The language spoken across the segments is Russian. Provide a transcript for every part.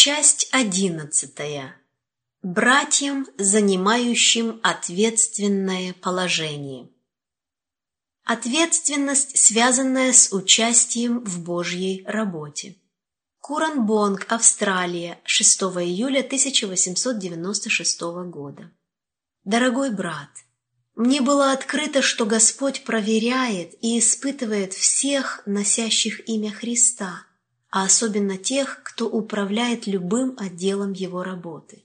Часть 11. Братьям, занимающим ответственное положение. Ответственность, связанная с участием в Божьей работе. Куранбонг, Австралия, 6 июля 1896 года. Дорогой брат, мне было открыто, что Господь проверяет и испытывает всех, носящих имя Христа, а особенно тех, кто управляет любым отделом Его работы.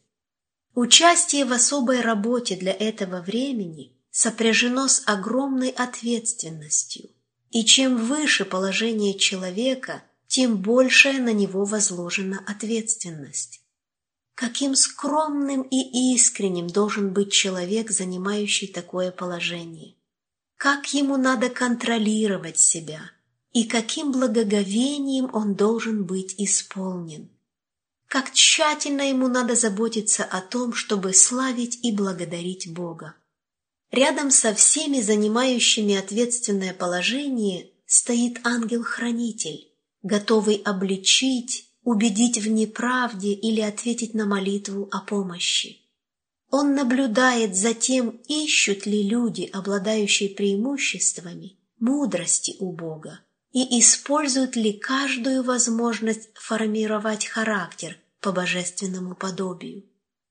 Участие в особой работе для этого времени сопряжено с огромной ответственностью, и чем выше положение человека, тем большая на него возложена ответственность. Каким скромным и искренним должен быть человек, занимающий такое положение? Как ему надо контролировать себя? И каким благоговением он должен быть исполнен? Как тщательно ему надо заботиться о том, чтобы славить и благодарить Бога. Рядом со всеми занимающими ответственное положение стоит ангел-хранитель, готовый обличить, убедить в неправде или ответить на молитву о помощи. Он наблюдает за тем, ищут ли люди, обладающие преимуществами, мудрости у Бога, и используют ли каждую возможность формировать характер по божественному подобию.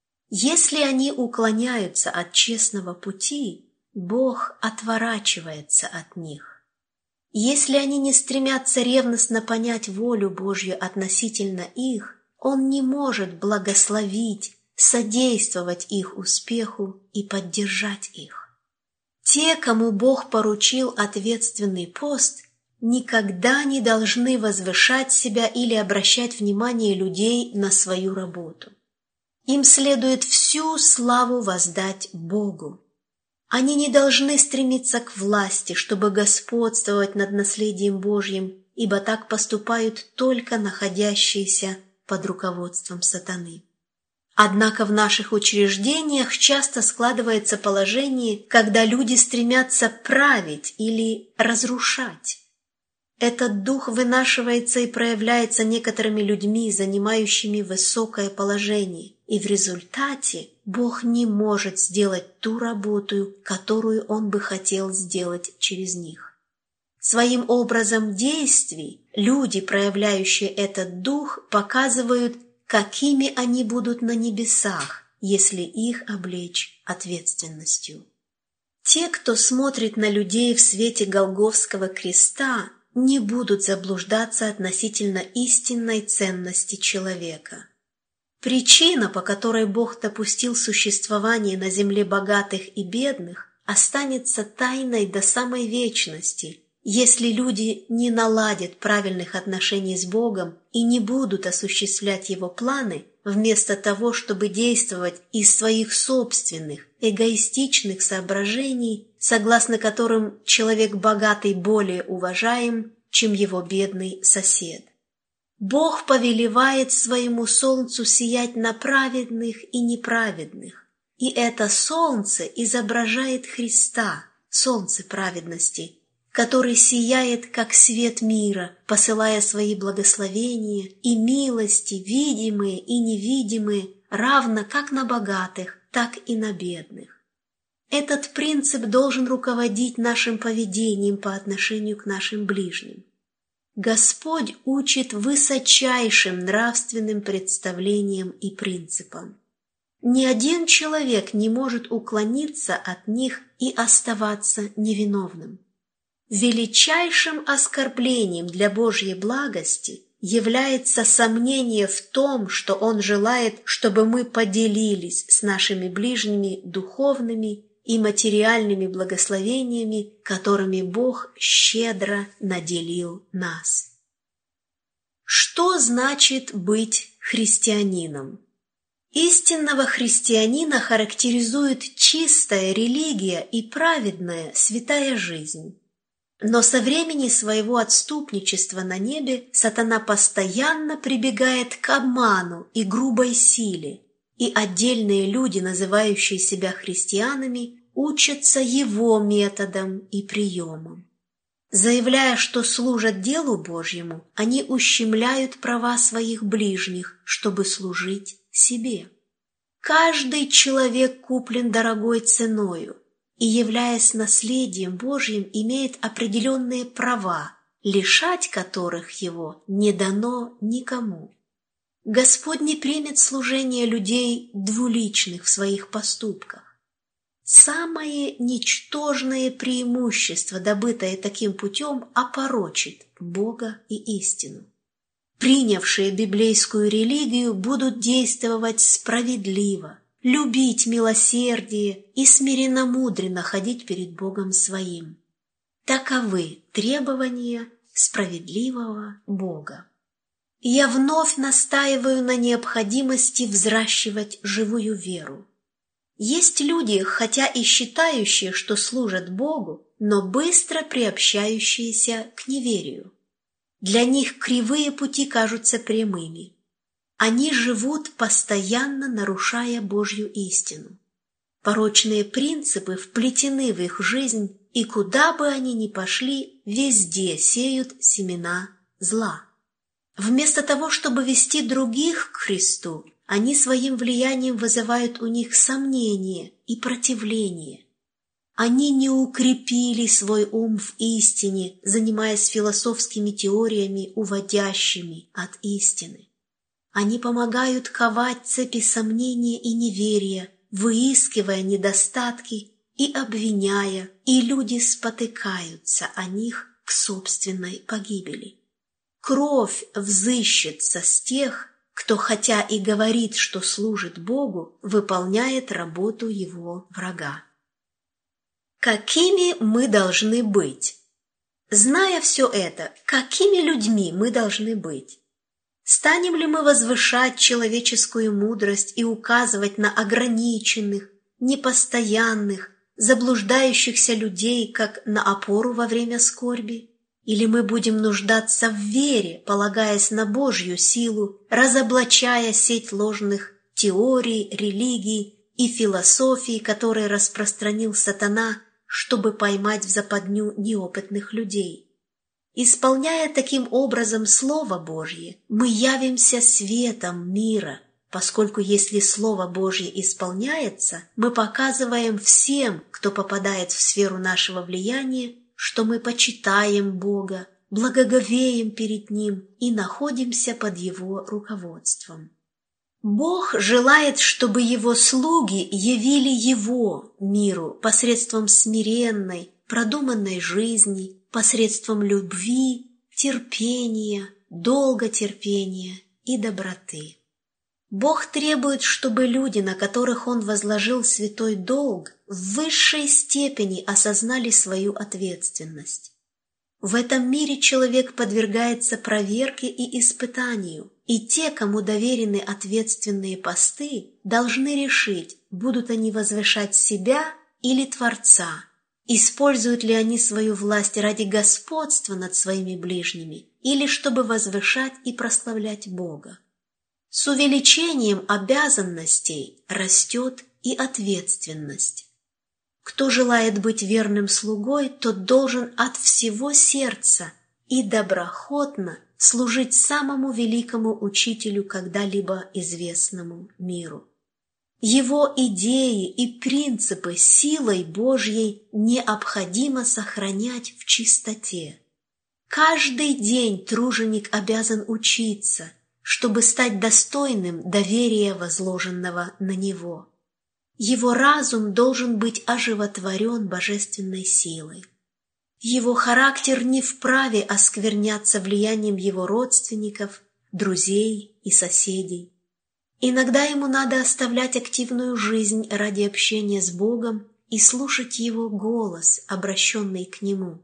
Если они уклоняются от честного пути, Бог отворачивается от них. Если они не стремятся ревностно понять волю Божью относительно их, Он не может благословить, содействовать их успеху и поддержать их. Те, кому Бог поручил ответственный пост, никогда не должны возвышать себя или обращать внимание людей на свою работу. Им следует всю славу воздать Богу. Они не должны стремиться к власти, чтобы господствовать над наследием Божьим, ибо так поступают только находящиеся под руководством сатаны. Однако в наших учреждениях часто складывается положение, когда люди стремятся править или разрушать. Этот дух вынашивается и проявляется некоторыми людьми, занимающими высокое положение, и в результате Бог не может сделать ту работу, которую Он бы хотел сделать через них. Своим образом действий люди, проявляющие этот дух, показывают, какими они будут на небесах, если их облечь ответственностью. Те, кто смотрит на людей в свете Голгофского креста, не будут заблуждаться относительно истинной ценности человека. Причина, по которой Бог допустил существование на земле богатых и бедных, останется тайной до самой вечности, если люди не наладят правильных отношений с Богом и не будут осуществлять Его планы, вместо того, чтобы действовать из своих собственных, эгоистичных соображений, согласно которым человек богатый более уважаем, чем его бедный сосед. Бог повелевает своему солнцу сиять на праведных и неправедных, и это солнце изображает Христа, солнце праведности, который сияет, как свет мира, посылая свои благословения и милости, видимые и невидимые, равно как на богатых, так и на бедных. Этот принцип должен руководить нашим поведением по отношению к нашим ближним. Господь учит высочайшим нравственным представлениям и принципам. Ни один человек не может уклониться от них и оставаться невиновным. Величайшим оскорблением для Божьей благости является сомнение в том, что Он желает, чтобы мы поделились с нашими ближними духовными и материальными благословениями, которыми Бог щедро наделил нас. Что значит быть христианином? Истинного христианина характеризует чистая религия и праведная святая жизнь. Но со времени своего отступничества на небе сатана постоянно прибегает к обману и грубой силе, и отдельные люди, называющие себя христианами, учатся его методам и приемам. Заявляя, что служат делу Божьему, они ущемляют права своих ближних, чтобы служить себе. Каждый человек куплен дорогой ценою и, являясь наследием Божьим, имеет определенные права, лишать которых его не дано никому. Господь не примет служение людей двуличных в своих поступках. Самое ничтожное преимущество, добытое таким путем, опорочит Бога и истину. Принявшие библейскую религию будут действовать справедливо, любить милосердие и смиренно-мудренно ходить перед Богом своим. Таковы требования справедливого Бога. Я вновь настаиваю на необходимости взращивать живую веру. Есть люди, хотя и считающие, что служат Богу, но быстро приобщающиеся к неверию. Для них кривые пути кажутся прямыми. Они живут, постоянно нарушая Божью истину. Порочные принципы вплетены в их жизнь, и куда бы они ни пошли, везде сеют семена зла. Вместо того, чтобы вести других к Христу, они своим влиянием вызывают у них сомнение и противление. Они не укрепили свой ум в истине, занимаясь философскими теориями, уводящими от истины. Они помогают ковать цепи сомнения и неверия, выискивая недостатки и обвиняя, и люди спотыкаются о них к собственной погибели. Кровь взыщется с тех, кто, хотя и говорит, что служит Богу, выполняет работу его врага. Какими мы должны быть? Зная все это, какими людьми мы должны быть? Станем ли мы возвышать человеческую мудрость и указывать на ограниченных, непостоянных, заблуждающихся людей, как на опору во время скорби? Или мы будем нуждаться в вере, полагаясь на Божью силу, разоблачая сеть ложных теорий, религий и философий, которые распространил сатана, чтобы поймать в западню неопытных людей? Исполняя таким образом Слово Божье, мы явимся светом мира, поскольку если Слово Божье исполняется, мы показываем всем, кто попадает в сферу нашего влияния, что мы почитаем Бога, благоговеем перед Ним и находимся под Его руководством. Бог желает, чтобы Его слуги явили Его миру посредством смиренной, продуманной жизни, посредством любви, терпения, долготерпения и доброты. Бог требует, чтобы люди, на которых Он возложил святой долг, в высшей степени осознали свою ответственность. В этом мире человек подвергается проверке и испытанию, и те, кому доверены ответственные посты, должны решить, будут они возвышать себя или Творца, используют ли они свою власть ради господства над своими ближними или чтобы возвышать и прославлять Бога. С увеличением обязанностей растет и ответственность. Кто желает быть верным слугой, тот должен от всего сердца и доброхотно служить самому великому учителю, когда-либо известному миру. Его идеи и принципы силой Божьей необходимо сохранять в чистоте. Каждый день труженик обязан учиться, чтобы стать достойным доверия, возложенного на него. Его разум должен быть оживотворен божественной силой. Его характер не вправе оскверняться влиянием его родственников, друзей и соседей. Иногда ему надо оставлять активную жизнь ради общения с Богом и слушать Его голос, обращенный к Нему.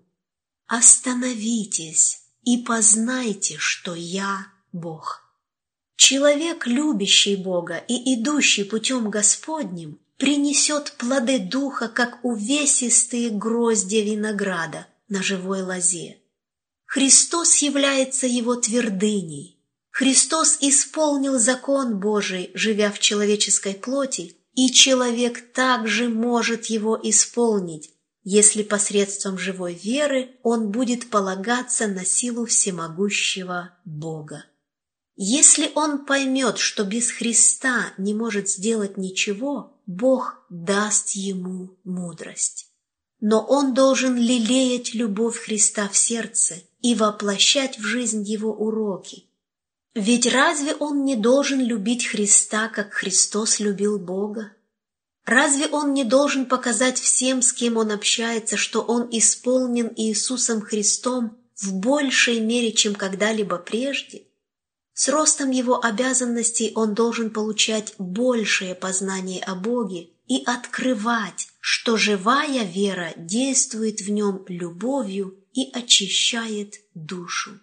«Остановитесь и познайте, что Я Бог». Человек, любящий Бога и идущий путем Господним, принесет плоды Духа, как увесистые гроздья винограда на живой лозе. Христос является его твердыней. Христос исполнил закон Божий, живя в человеческой плоти, и человек также может его исполнить, если посредством живой веры он будет полагаться на силу всемогущего Бога. Если он поймет, что без Христа не может сделать ничего, Бог даст ему мудрость. Но он должен лелеять любовь Христа в сердце и воплощать в жизнь его уроки. Ведь разве он не должен любить Христа, как Христос любил Бога? Разве он не должен показать всем, с кем он общается, что он исполнен Иисусом Христом в большей мере, чем когда-либо прежде? С ростом его обязанностей он должен получать большее познание о Боге и открывать, что живая вера действует в нем любовью и очищает душу.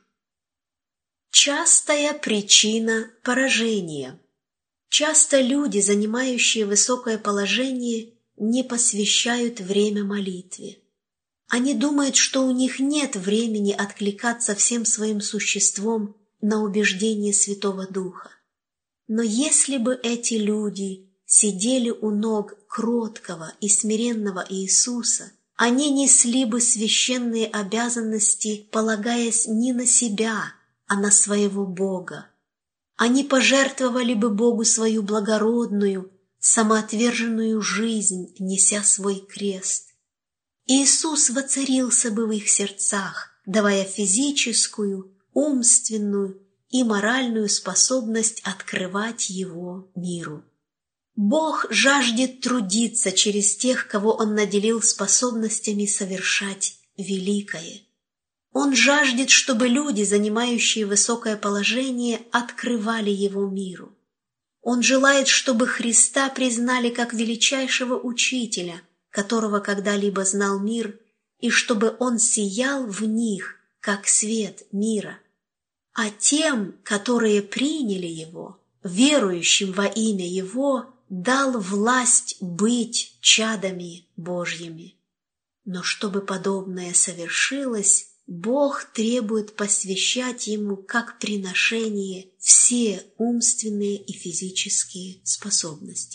Частая причина поражения. Часто люди, занимающие высокое положение, не посвящают время молитве. Они думают, что у них нет времени откликаться всем своим существом на убеждение Святого Духа. Но если бы эти люди сидели у ног кроткого и смиренного Иисуса, они несли бы священные обязанности, полагаясь не на себя, а на своего Бога. Они пожертвовали бы Богу свою благородную, самоотверженную жизнь, неся свой крест. Иисус воцарился бы в их сердцах, давая физическую, умственную и моральную способность открывать Его миру. Бог жаждет трудиться через тех, кого Он наделил способностями совершать великое. Он жаждет, чтобы люди, занимающие высокое положение, открывали Его миру. Он желает, чтобы Христа признали как величайшего учителя, которого когда-либо знал мир, и чтобы Он сиял в них, как свет мира. А тем, которые приняли Его, верующим во имя Его, дал власть быть чадами Божьими. Но чтобы подобное совершилось, Бог требует посвящать Ему как приношение все умственные и физические способности.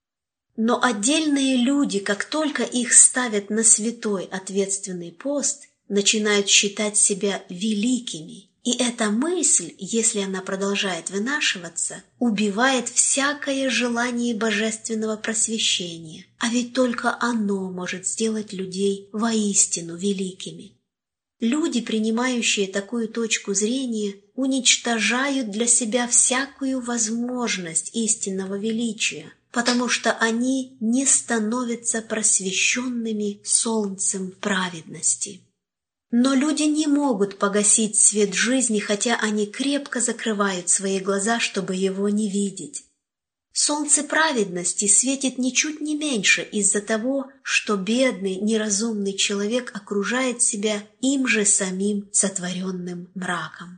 Но отдельные люди, как только их ставят на святой ответственный пост, начинают считать себя великими, и эта мысль, если она продолжает вынашиваться, убивает всякое желание божественного просвещения, а ведь только оно может сделать людей воистину великими. Люди, принимающие такую точку зрения, уничтожают для себя всякую возможность истинного величия, потому что они не становятся просвещенными солнцем праведности. Но люди не могут погасить свет жизни, хотя они крепко закрывают свои глаза, чтобы его не видеть. Солнце праведности светит ничуть не меньше из-за того, что бедный, неразумный человек окружает себя им же самим сотворенным мраком.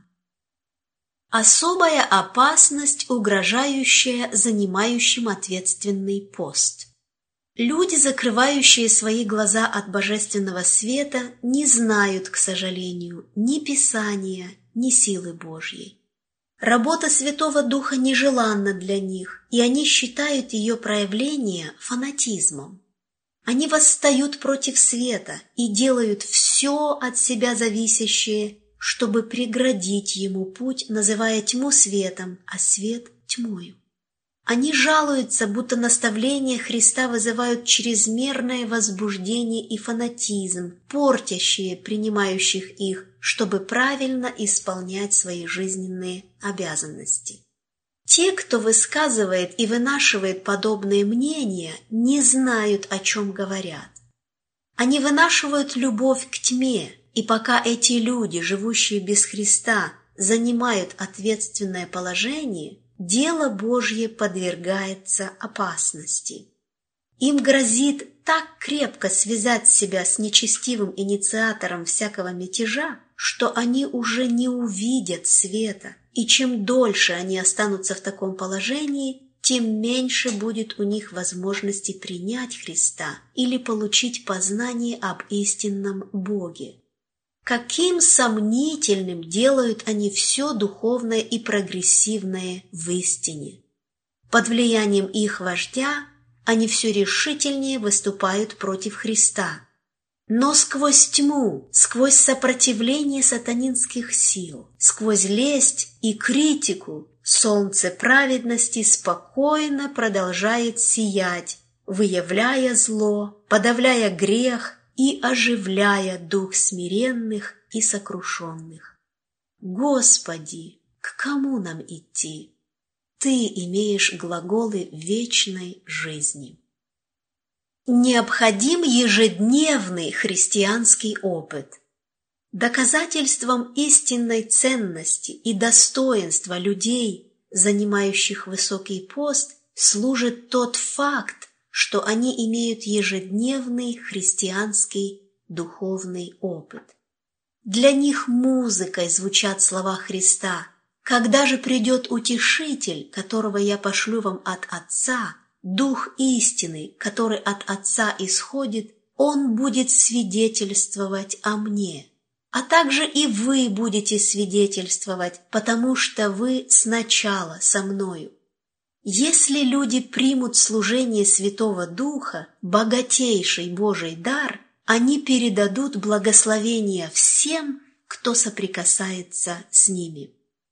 Особая опасность, угрожающая занимающим ответственный пост. Люди, закрывающие свои глаза от божественного света, не знают, к сожалению, ни Писания, ни силы Божьей. Работа Святого Духа нежеланна для них, и они считают ее проявление фанатизмом. Они восстают против света и делают все от себя зависящее, чтобы преградить ему путь, называя тьму светом, а свет тьмою. Они жалуются, будто наставления Христа вызывают чрезмерное возбуждение и фанатизм, портящие принимающих их, чтобы правильно исполнять свои жизненные обязанности. Те, кто высказывает и вынашивает подобные мнения, не знают, о чем говорят. Они вынашивают любовь к тьме, и пока эти люди, живущие без Христа, занимают ответственное положение, дело Божье подвергается опасности. Им грозит так крепко связать себя с нечестивым инициатором всякого мятежа, что они уже не увидят света, и чем дольше они останутся в таком положении, тем меньше будет у них возможности принять Христа или получить познание об истинном Боге. Каким сомнительным делают они все духовное и прогрессивное в истине. Под влиянием их вождя они все решительнее выступают против Христа. Но сквозь тьму, сквозь сопротивление сатанинских сил, сквозь лесть и критику солнце праведности спокойно продолжает сиять, выявляя зло, подавляя грех и оживляя дух смиренных и сокрушенных. Господи, к кому нам идти? Ты имеешь глаголы вечной жизни. Необходим ежедневный христианский опыт. Доказательством истинной ценности и достоинства людей, занимающих высокий пост, служит тот факт, что они имеют ежедневный христианский духовный опыт. Для них музыкой звучат слова Христа: «Когда же придет Утешитель, которого я пошлю вам от Отца, Дух истины, который от Отца исходит, Он будет свидетельствовать о Мне. А также и вы будете свидетельствовать, потому что вы сначала со Мною». Если люди примут служение Святого Духа, богатейший Божий дар, они передадут благословение всем, кто соприкасается с ними.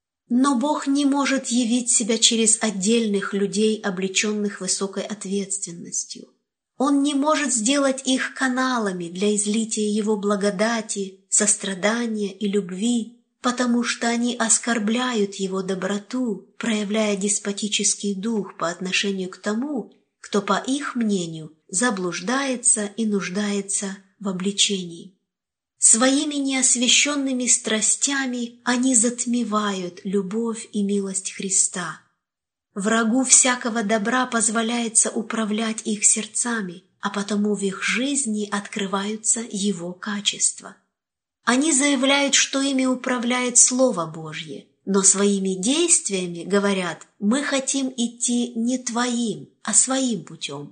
Но Бог не может явить себя через отдельных людей, облеченных высокой ответственностью. Он не может сделать их каналами для излития Его благодати, сострадания и любви, потому что они оскорбляют Его доброту, проявляя деспотический дух по отношению к тому, кто, по их мнению, заблуждается и нуждается в обличении. Своими неосвященными страстями они затмевают любовь и милость Христа. Врагу всякого добра позволяется управлять их сердцами, а потому в их жизни открываются его качества. Они заявляют, что ими управляет Слово Божье, но своими действиями говорят: «Мы хотим идти не твоим, а своим путем».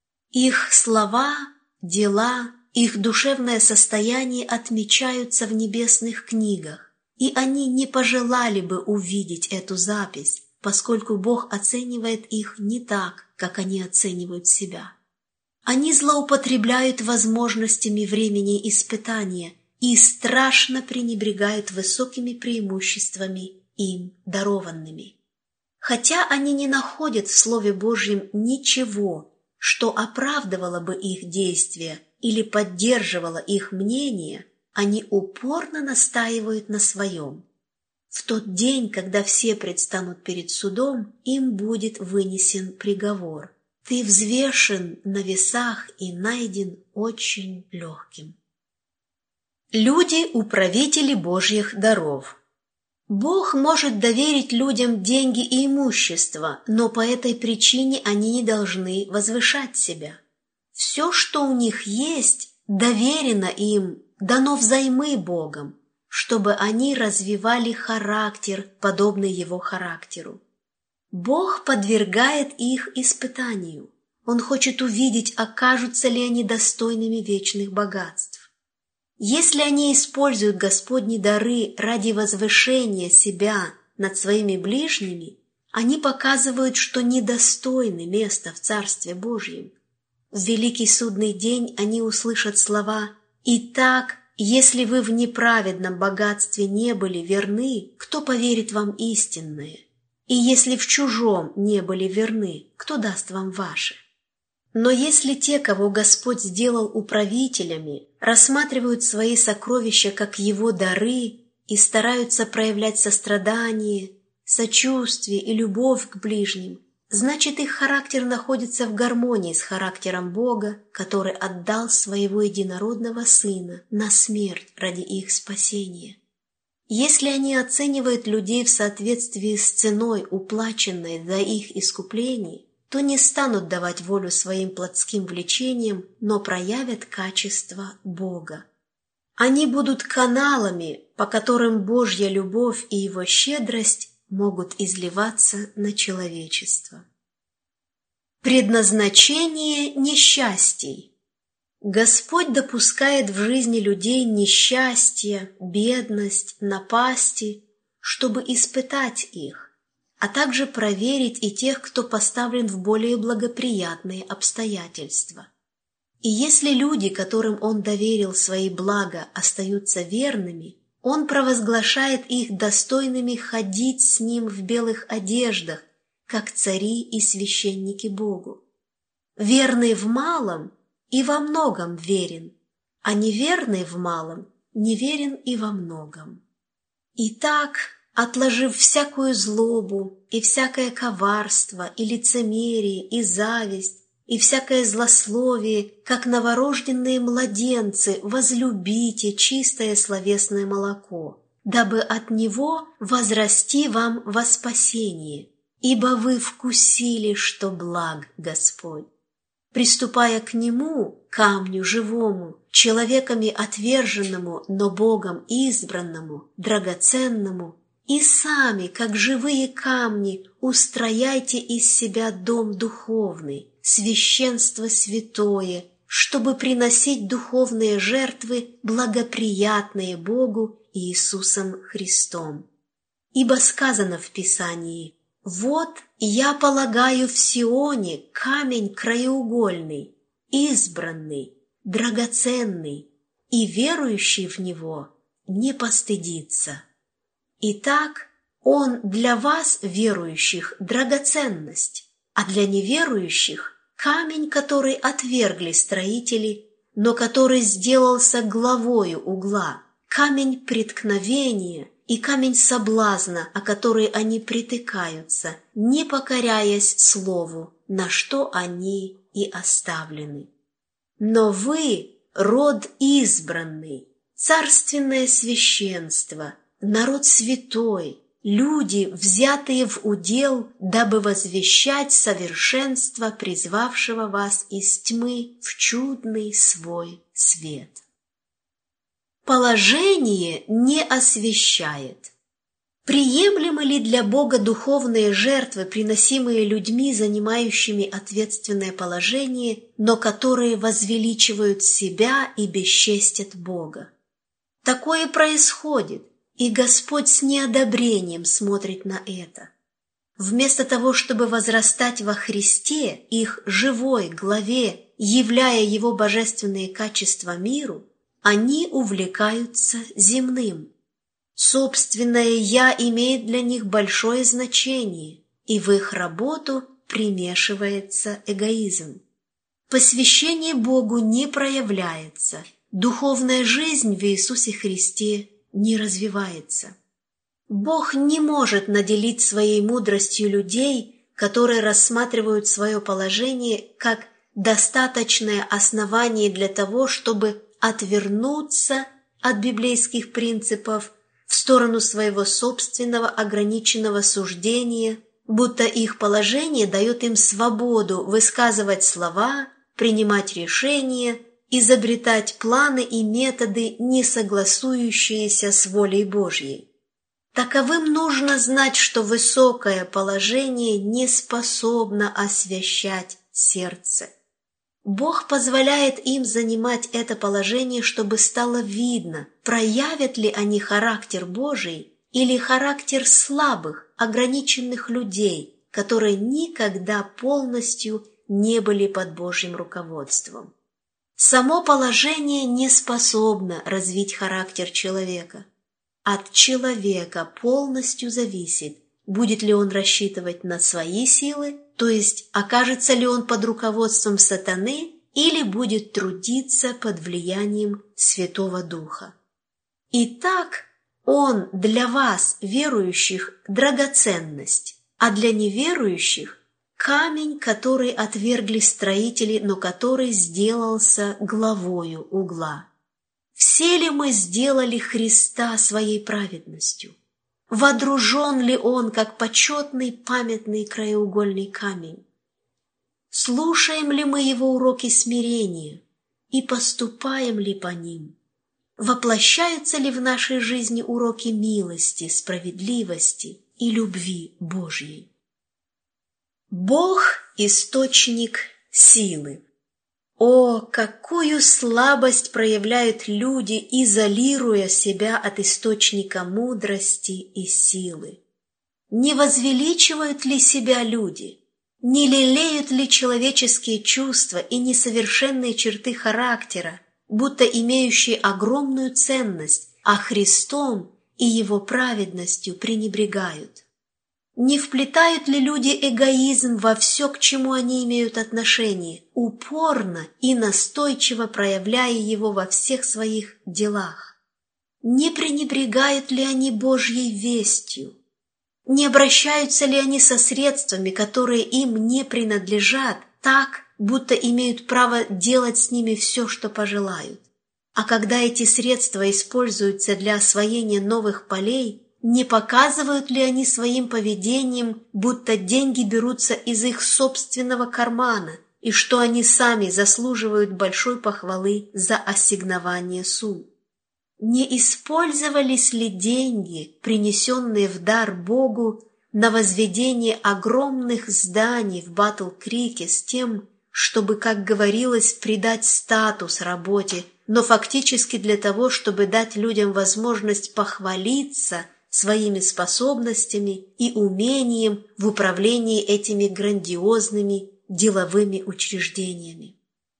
Их слова, дела, их душевное состояние отмечаются в небесных книгах, и они не пожелали бы увидеть эту запись, поскольку Бог оценивает их не так, как они оценивают себя. Они злоупотребляют возможностями времени испытания и страшно пренебрегают высокими преимуществами, им дарованными. Хотя они не находят в Слове Божьем ничего, что оправдывало бы их действия или поддерживало их мнение, они упорно настаивают на своем. В тот день, когда все предстанут перед судом, им будет вынесен приговор: «Ты взвешен на весах и найден очень легким». Люди-управители Божьих даров. Бог может доверить людям деньги и имущество, но по этой причине они не должны возвышать себя. Все, что у них есть, доверено им, дано взаймы Богом, чтобы они развивали характер, подобный Его характеру. Бог подвергает их испытанию. Он хочет увидеть, окажутся ли они достойными вечных богатств. Если они используют Господни дары ради возвышения себя над своими ближними, они показывают, что недостойны места в Царстве Божьем. В великий судный день они услышат слова: «Итак, если вы в неправедном богатстве не были верны, кто поверит вам истинное? И если в чужом не были верны, кто даст вам ваше?» Но если те, кого Господь сделал управителями, рассматривают свои сокровища как Его дары и стараются проявлять сострадание, сочувствие и любовь к ближним, значит, их характер находится в гармонии с характером Бога, который отдал Своего единородного Сына на смерть ради их спасения. Если они оценивают людей в соответствии с ценой, уплаченной за их искупление, то не станут давать волю своим плотским влечениям, но проявят качество Бога. Они будут каналами, по которым Божья любовь и Его щедрость могут изливаться на человечество. Предназначение несчастий. Господь допускает в жизни людей несчастье, бедность, напасти, чтобы испытать их, а также проверить и тех, кто поставлен в более благоприятные обстоятельства. И если люди, которым Он доверил свои блага, остаются верными, Он провозглашает их достойными ходить с Ним в белых одеждах, как цари и священники Богу. Верный в малом и во многом верен, а неверный в малом неверен и во многом. Итак, отложив всякую злобу и всякое коварство и лицемерие и зависть и всякое злословие, как новорожденные младенцы, возлюбите чистое словесное молоко, дабы от него возрасти вам во спасение, ибо вы вкусили, что благ Господь. Приступая к Нему, камню живому, человеками отверженному, но Богом избранному, драгоценному, и сами, как живые камни, устрояйте из себя дом духовный, священство святое, чтобы приносить духовные жертвы, благоприятные Богу Иисусом Христом. Ибо сказано в Писании: «Вот я полагаю в Сионе камень краеугольный, избранный, драгоценный, и верующий в него не постыдится». Итак, Он для вас, верующих, драгоценность, а для неверующих – камень, который отвергли строители, но который сделался главою угла, камень преткновения и камень соблазна, о который они притыкаются, не покоряясь слову, на что они и оставлены. Но вы – род избранный, царственное священство, народ святой, люди, взятые в удел, дабы возвещать совершенство призвавшего вас из тьмы в чудный свой свет. Положение не освящает. Приемлемы ли для Бога духовные жертвы, приносимые людьми, занимающими ответственное положение, но которые возвеличивают себя и бесчестят Бога? Такое происходит, и Господь с неодобрением смотрит на это. Вместо того, чтобы возрастать во Христе, их живой главе, являя Его божественные качества миру, они увлекаются земным. Собственное «я» имеет для них большое значение, и в их работу примешивается эгоизм. Посвящение Богу не проявляется, духовная жизнь в Иисусе Христе не развивается. Бог не может наделить своей мудростью людей, которые рассматривают свое положение как достаточное основание для того, чтобы отвернуться от библейских принципов в сторону своего собственного ограниченного суждения, будто их положение дает им свободу высказывать слова, принимать решения, изобретать планы и методы, не согласующиеся с волей Божьей. Таковым нужно знать, что высокое положение не способно освящать сердце. Бог позволяет им занимать это положение, чтобы стало видно, проявят ли они характер Божий или характер слабых, ограниченных людей, которые никогда полностью не были под Божьим руководством. Само положение не способно развить характер человека. От человека полностью зависит, будет ли он рассчитывать на свои силы, то есть окажется ли он под руководством сатаны или будет трудиться под влиянием Святого Духа. Итак, он для вас, верующих, драгоценность, а для неверующих – камень, который отвергли строители, но который сделался главою угла. Все ли мы сделали Христа своей праведностью? Водружен ли Он, как почетный памятный краеугольный камень? Слушаем ли мы Его уроки смирения и поступаем ли по ним? Воплощаются ли в нашей жизни уроки милости, справедливости и любви Божьей? Бог – источник силы. О, какую слабость проявляют люди, изолируя себя от источника мудрости и силы! Не возвеличивают ли себя люди? Не лелеют ли человеческие чувства и несовершенные черты характера, будто имеющие огромную ценность, а Христом и Его праведностью пренебрегают? Не вплетают ли люди эгоизм во все, к чему они имеют отношение, упорно и настойчиво проявляя его во всех своих делах? Не пренебрегают ли они Божьей вестью? Не обращаются ли они со средствами, которые им не принадлежат, так, будто имеют право делать с ними все, что пожелают? А когда эти средства используются для освоения новых полей, не показывают ли они своим поведением, будто деньги берутся из их собственного кармана, и что они сами заслуживают большой похвалы за ассигнование сумм? Не использовались ли деньги, принесенные в дар Богу, на возведение огромных зданий в Батл-Крике с тем, чтобы, как говорилось, придать статус работе, но фактически для того, чтобы дать людям возможность похвалиться своими способностями и умением в управлении этими грандиозными деловыми учреждениями?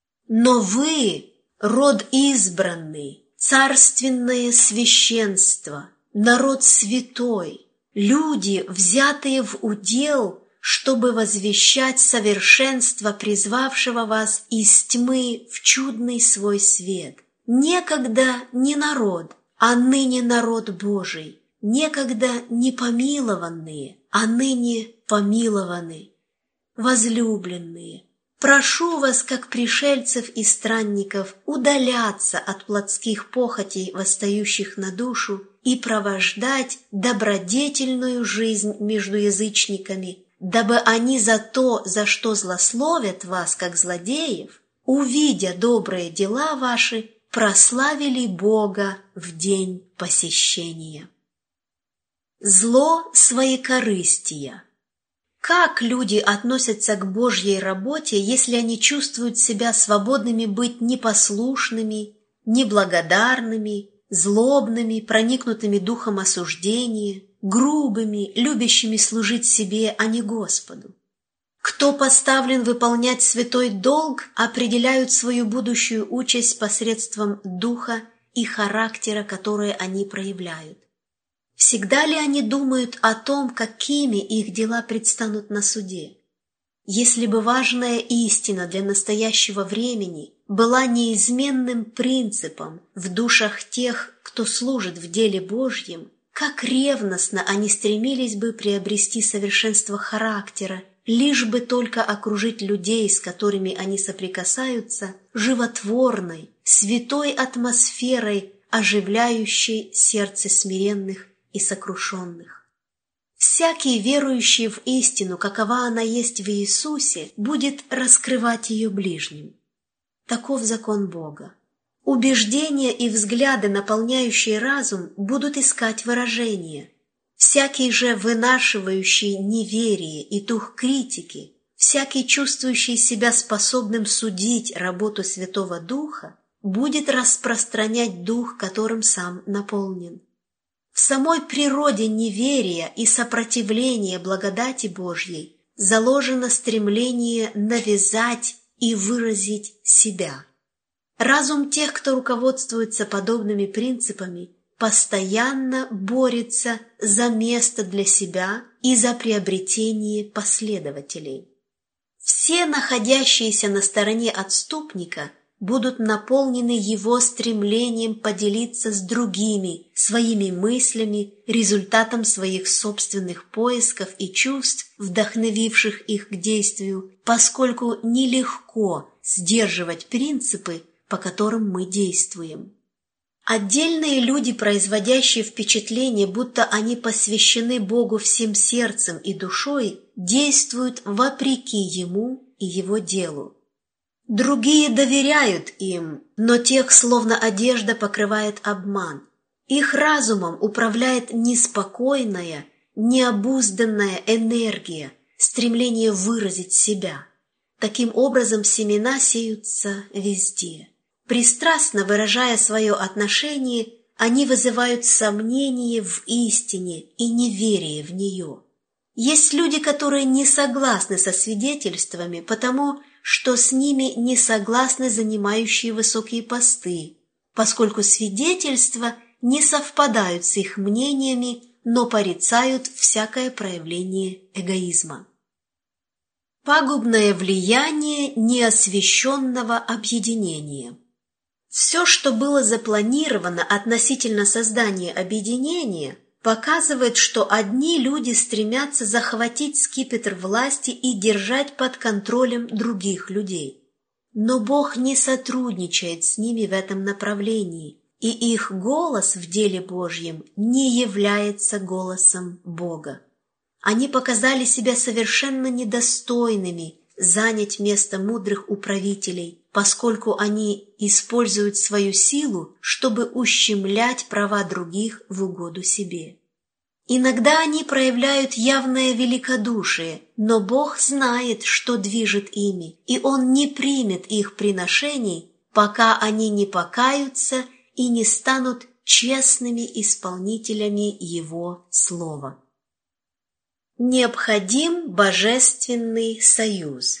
Но вы, род избранный, царственное священство, народ святой, люди, взятые в удел, чтобы возвещать совершенство призвавшего вас из тьмы в чудный свой свет. Некогда не народ, а ныне народ Божий, некогда не помилованные, а ныне помилованы. Возлюбленные, прошу вас, как пришельцев и странников, удаляться от плотских похотей, восстающих на душу, и провождать добродетельную жизнь между язычниками, дабы они за то, за что злословят вас, как злодеев, увидя добрые дела ваши, прославили Бога в день посещения. Зло своекорыстия. Как люди относятся к Божьей работе, если они чувствуют себя свободными быть непослушными, неблагодарными, злобными, проникнутыми духом осуждения, грубыми, любящими служить себе, а не Господу? Кто поставлен выполнять святой долг, определяют свою будущую участь посредством духа и характера, которые они проявляют. Всегда ли они думают о том, какими их дела предстанут на суде? Если бы важная истина для настоящего времени была неизменным принципом в душах тех, кто служит в деле Божьем, как ревностно они стремились бы приобрести совершенство характера, лишь бы только окружить людей, с которыми они соприкасаются, животворной, святой атмосферой, оживляющей сердце смиренных и сокрушенных. Всякий, верующий в истину, какова она есть в Иисусе, будет раскрывать ее ближним. Таков закон Бога. Убеждения и взгляды, наполняющие разум, будут искать выражение. Всякий же вынашивающий неверие и дух критики, всякий чувствующий себя способным судить работу Святого Духа, будет распространять дух, которым сам наполнен. В самой природе неверия и сопротивления благодати Божьей заложено стремление навязать и выразить себя. Разум тех, кто руководствуется подобными принципами, постоянно борется за место для себя и за приобретение последователей. Все находящиеся на стороне отступника будут наполнены его стремлением поделиться с другими своими мыслями, результатом своих собственных поисков и чувств, вдохновивших их к действию, поскольку нелегко сдерживать принципы, по которым мы действуем. Отдельные люди, производящие впечатление, будто они посвящены Богу всем сердцем и душой, действуют вопреки Ему и Его делу. Другие доверяют им, но тех словно одежда покрывает обман. Их разумом управляет неспокойная, необузданная энергия, стремление выразить себя. Таким образом, семена сеются везде. Пристрастно выражая свое отношение, они вызывают сомнение в истине и неверие в нее. Есть люди, которые не согласны со свидетельствами, потому что с ними не согласны занимающие высокие посты, поскольку свидетельства не совпадают с их мнениями, но порицают всякое проявление эгоизма. Пагубное влияние неосвященного объединения. Все, что было запланировано относительно создания объединения, показывает, что одни люди стремятся захватить скипетр власти и держать под контролем других людей. Но Бог не сотрудничает с ними в этом направлении, и их голос в деле Божьем не является голосом Бога. Они показали себя совершенно недостойными занять место мудрых управителей, поскольку они используют свою силу, чтобы ущемлять права других в угоду себе. Иногда они проявляют явное великодушие, но Бог знает, что движет ими, и Он не примет их приношений, пока они не покаются и не станут честными исполнителями Его Слова. Необходим божественный союз.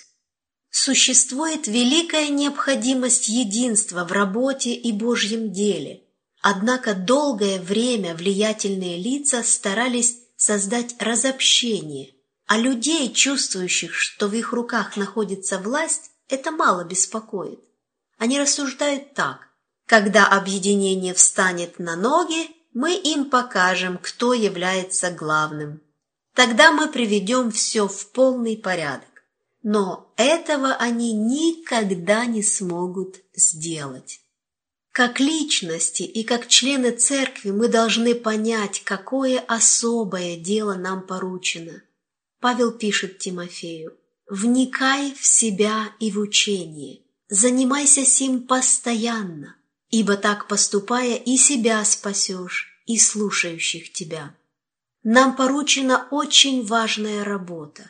Существует великая необходимость единства в работе и Божьем деле, однако долгое время влиятельные лица старались создать разобщение, а людей, чувствующих, что в их руках находится власть, это мало беспокоит. Они рассуждают так: когда объединение встанет на ноги, мы им покажем, кто является главным. Тогда мы приведем все в полный порядок. Но этого они никогда не смогут сделать. Как личности и как члены церкви мы должны понять, какое особое дело нам поручено. Павел пишет Тимофею: «Вникай в себя и в учение, занимайся сим постоянно, ибо так поступая и себя спасешь, и слушающих тебя». Нам поручена очень важная работа.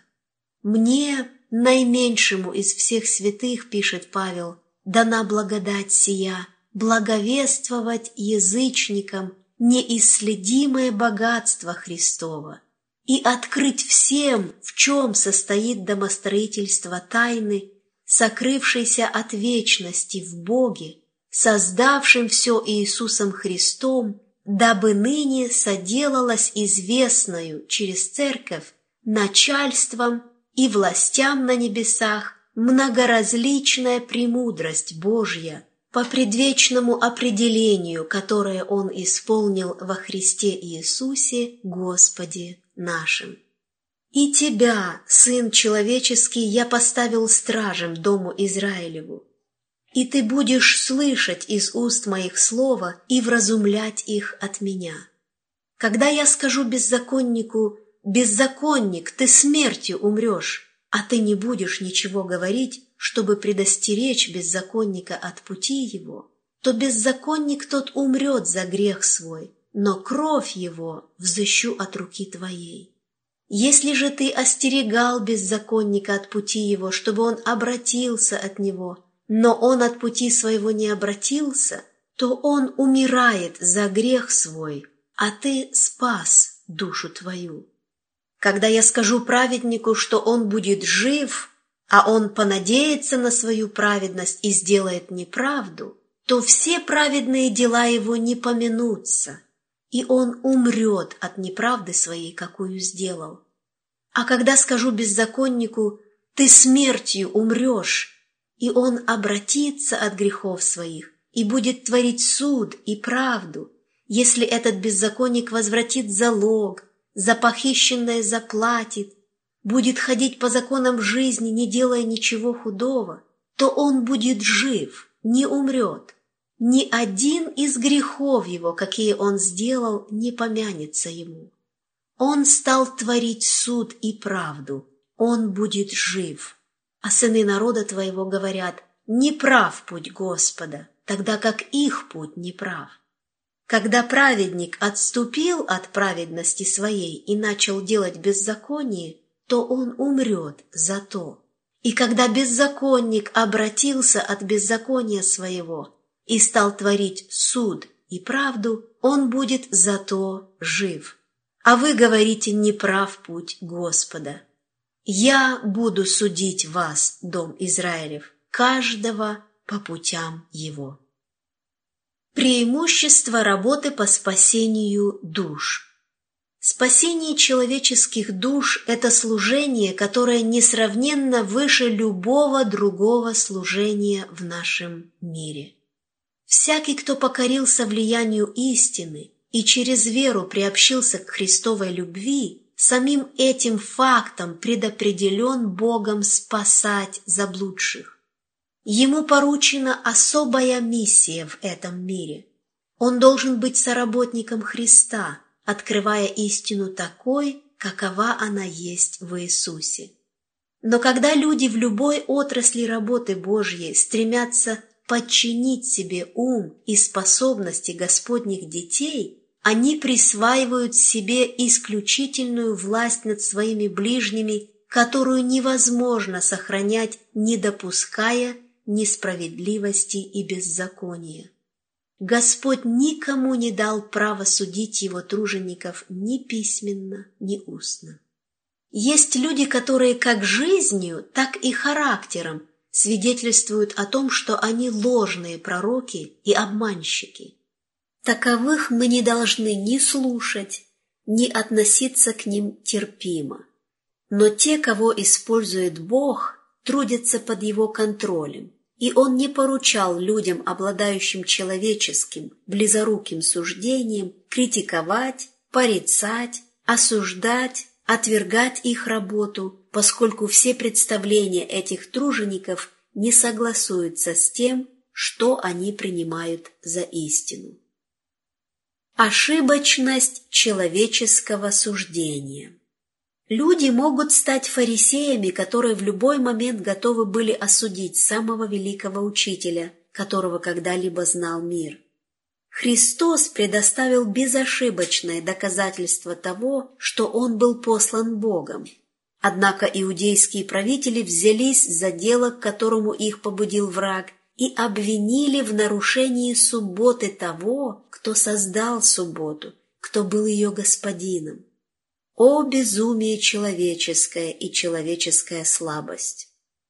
«Мне, наименьшему из всех святых, — пишет Павел, — дана благодать сия, благовествовать язычникам неисследимое богатство Христово и открыть всем, в чем состоит домостроительство тайны, сокрывшейся от вечности в Боге, создавшим все Иисусом Христом, дабы ныне соделалось известною через церковь начальством и властям на небесах многоразличная премудрость Божья по предвечному определению, которое Он исполнил во Христе Иисусе Господе нашим. И тебя, Сын человеческий, я поставил стражем дому Израилеву, и ты будешь слышать из уст моих слова и вразумлять их от меня. Когда я скажу беззаконнику: беззаконник, ты смертью умрешь, а ты не будешь ничего говорить, чтобы предостеречь беззаконника от пути его, то беззаконник тот умрет за грех свой, но кровь его взыщу от руки твоей. Если же ты остерегал беззаконника от пути его, чтобы он обратился от него, но он от пути своего не обратился, то он умирает за грех свой, а ты спас душу твою. Когда я скажу праведнику, что он будет жив, а он понадеется на свою праведность и сделает неправду, то все праведные дела его не помянутся, и он умрет от неправды своей, какую сделал. А когда скажу беззаконнику: ты смертью умрешь, и он обратится от грехов своих и будет творить суд и правду, если этот беззаконник возвратит залог, за похищенное заплатит, будет ходить по законам жизни, не делая ничего худого, то он будет жив, не умрет. Ни один из грехов его, какие он сделал, не помянется ему. Он стал творить суд и правду, он будет жив. А сыны народа твоего говорят: неправ путь Господа, тогда как их путь неправ. Когда праведник отступил от праведности своей и начал делать беззаконие, то он умрет за то. И когда беззаконник обратился от беззакония своего и стал творить суд и правду, он будет за то жив. а вы говорите, неправ путь Господа. Я буду судить вас, дом Израилев, каждого по путям его». Преимущество работы по спасению душ. Спасение человеческих душ – это служение, которое несравненно выше любого другого служения в нашем мире. Всякий, кто покорился влиянию истины и через веру приобщился к Христовой любви, самим этим фактом предопределен Богом спасать заблудших. Ему поручена особая миссия в этом мире. Он должен быть соработником Христа, открывая истину такой, какова она есть в Иисусе. Но когда люди в любой отрасли работы Божьей стремятся подчинить себе ум и способности Господних детей, они присваивают себе исключительную власть над своими ближними, которую невозможно сохранять, не допуская несправедливости и беззакония. Господь никому не дал права судить его тружеников ни письменно, ни устно. Есть люди, которые как жизнью, так и характером свидетельствуют о том, что они ложные пророки и обманщики. Таковых мы не должны ни слушать, ни относиться к ним терпимо. Но те, кого использует Бог, трудятся под его контролем, и он не поручал людям, обладающим человеческим, близоруким суждением, критиковать, порицать, осуждать, отвергать их работу, поскольку все представления этих тружеников не согласуются с тем, что они принимают за истину. Ошибочность человеческого суждения. Люди могут стать фарисеями, которые в любой момент готовы были осудить самого великого учителя, которого когда-либо знал мир. Христос предоставил безошибочное доказательство того, что Он был послан Богом. Однако иудейские правители взялись за дело, к которому их побудил враг, и обвинили в нарушении субботы того, кто создал субботу, кто был ее господином. О безумие человеческое и человеческая слабость!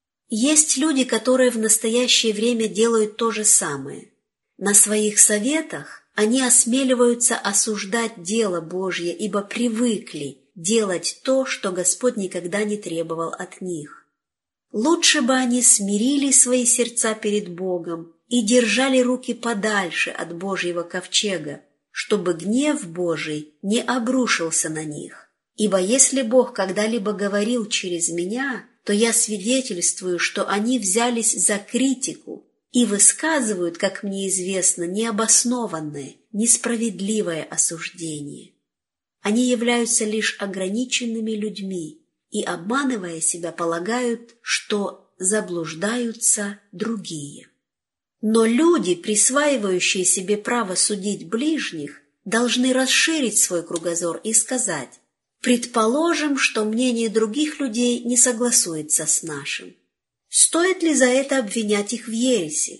Есть люди, которые в настоящее время делают то же самое. На своих советах они осмеливаются осуждать дело Божье, ибо привыкли делать то, что Господь никогда не требовал от них. Лучше бы они смирили свои сердца перед Богом и держали руки подальше от Божьего ковчега, чтобы гнев Божий не обрушился на них. Ибо если Бог когда-либо говорил через меня, то я свидетельствую, что они взялись за критику и высказывают, как мне известно, необоснованное, несправедливое осуждение. Они являются лишь ограниченными людьми и, обманывая себя, полагают, что заблуждаются другие. Но люди, присваивающие себе право судить ближних, должны расширить свой кругозор и сказать: предположим, что мнение других людей не согласуется с нашим. Стоит ли за это обвинять их в ереси?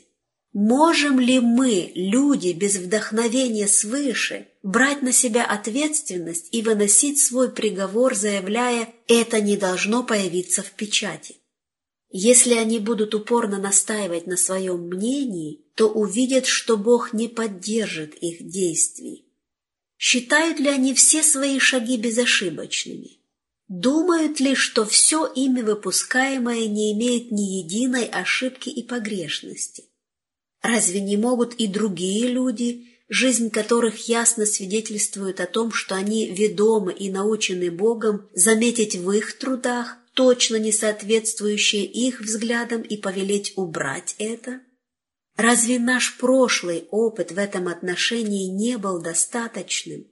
Можем ли мы, люди без вдохновения свыше, брать на себя ответственность и выносить свой приговор, заявляя: это не должно появиться в печати? Если они будут упорно настаивать на своем мнении, то увидят, что Бог не поддержит их действий. Считают ли они все свои шаги безошибочными? Думают ли, что все ими выпускаемое не имеет ни единой ошибки и погрешности? Разве не могут и другие люди, жизнь которых ясно свидетельствует о том, что они ведомы и научены Богом, заметить в их трудах точно не соответствующее их взглядам и повелеть убрать это? Разве наш прошлый опыт в этом отношении не был достаточным?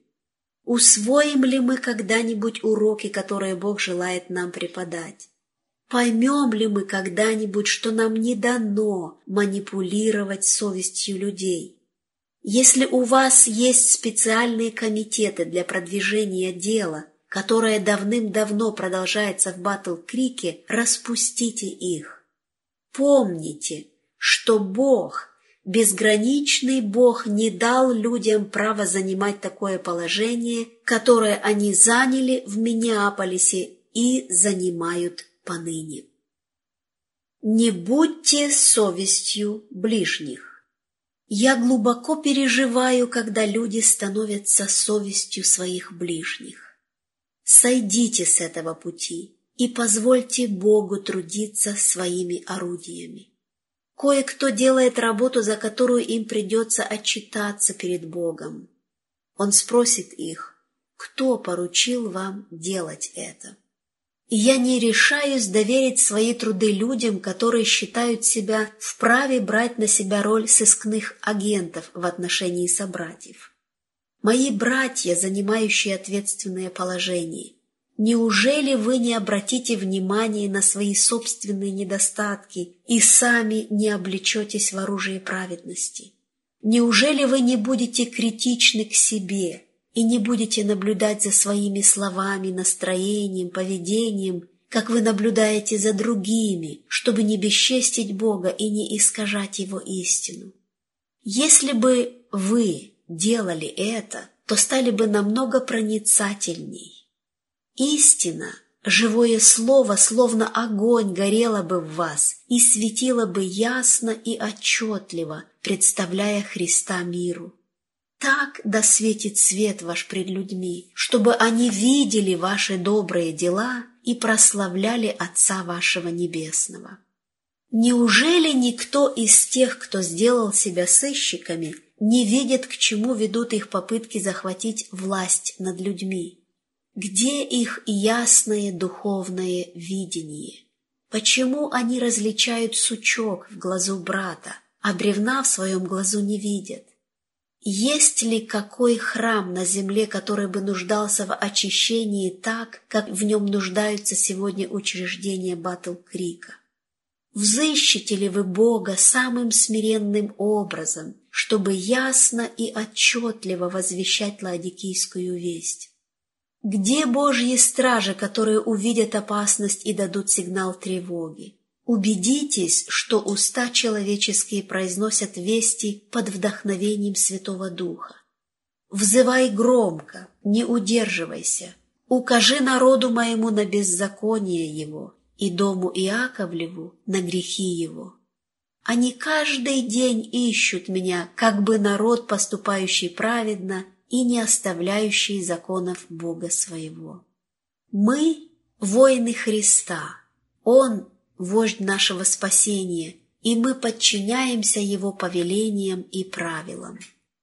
Усвоим ли мы когда-нибудь уроки, которые Бог желает нам преподать? Поймем ли мы когда-нибудь, что нам не дано манипулировать совестью людей? Если у вас есть специальные комитеты для продвижения дела, которое давным-давно продолжается в Батл-Крике, распустите их. Помните, что Бог безграничный Бог не дал людям право занимать такое положение, которое они заняли в Миннеаполисе и занимают поныне. Не будьте совестью ближних. Я глубоко переживаю, когда люди становятся совестью своих ближних. Сойдите с этого пути и позвольте Богу трудиться своими орудиями. Кое-кто делает работу, за которую им придется отчитаться перед Богом. Он спросит их: кто поручил вам делать это? И я не решаюсь доверить свои труды людям, которые считают себя вправе брать на себя роль сыскных агентов в отношении собратьев. Мои братья, занимающие ответственное положение, неужели вы не обратите внимания на свои собственные недостатки и сами не облечетесь в оружие праведности? Неужели вы не будете критичны к себе и не будете наблюдать за своими словами, настроением, поведением, как вы наблюдаете за другими, чтобы не бесчестить Бога и не искажать Его истину? Если бы вы делали это, то стали бы намного проницательней. Истина, живое слово, словно огонь, горело бы в вас и светило бы ясно и отчетливо, представляя Христа миру. Так да светит свет ваш пред людьми, чтобы они видели ваши добрые дела и прославляли Отца вашего Небесного. Неужели никто из тех, кто сделал себя сыщиками, не видит, к чему ведут их попытки захватить власть над людьми? Где их ясное духовное видение? Почему они различают сучок в глазу брата, а бревна в своем глазу не видят? Есть ли какой храм на земле, который бы нуждался в очищении так, как в нем нуждаются сегодня учреждения Батл-Крика? Взыщете ли вы Бога самым смиренным образом, чтобы ясно и отчетливо возвещать лаодикийскую весть? Где Божьи стражи, которые увидят опасность и дадут сигнал тревоги? Убедитесь, что уста человеческие произносят вести под вдохновением Святого Духа. Взывай громко, не удерживайся, укажи народу моему на беззаконие его и дому Иаковлеву на грехи его. Они каждый день ищут меня, как бы народ, поступающий праведно и не оставляющий законов Бога своего. Мы – воины Христа, Он – вождь нашего спасения, и мы подчиняемся Его повелениям и правилам.